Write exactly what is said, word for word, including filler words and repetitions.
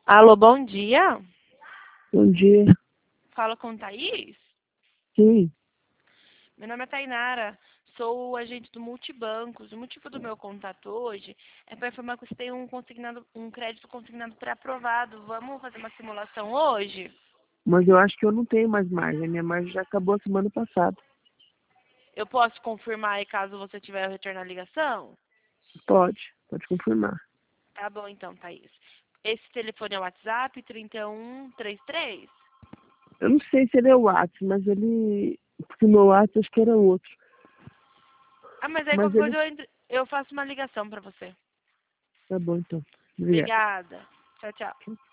Alô, bom dia. Bom dia. Fala com Thaís? Sim. Meu nome é Tainara, sou o agente do Multibancos. O motivo do meu contato hoje é para informar que você tem um, consignado, um crédito consignado pré-aprovado. Vamos fazer uma simulação hoje? Mas eu acho que eu não tenho mais margem. A minha margem já acabou semana passada. Eu posso confirmar aí caso você tiver retorno à ligação? Pode. Pode confirmar. Tá bom então, Thaís. Esse telefone é o WhatsApp trinta um trinta e três? Eu não sei se ele é o WhatsApp, mas ele... Porque o meu WhatsApp acho que era outro. Ah, mas aí Mas qualquer ele... coisa eu, entre- eu faço uma ligação para você. Tá bom, então. Obrigado. Obrigada. Tchau, tchau.